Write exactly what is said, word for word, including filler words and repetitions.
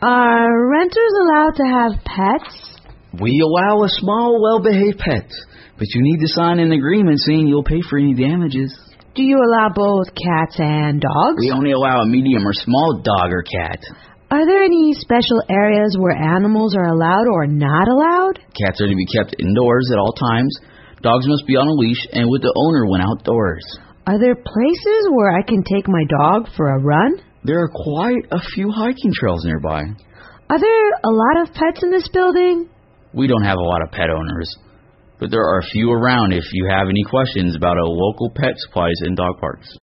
Are renters allowed to have pets? We allow a small, well-behaved pet, but you need to sign an agreement saying you'll pay for any damages. Do you allow both cats and dogs? We only allow a medium or small dog or cat. Are there any special areas where animals are allowed or not allowed? Cats are to be kept indoors at all times. Dogs must be on a leash and with the owner when outdoors. Are there places where I can take my dog for a run? There are quite a few hiking trails nearby. Are there a lot of pets in this building? We don't have a lot of pet owners, but there are a few around if you have any questions about our local pet supplies and dog parks.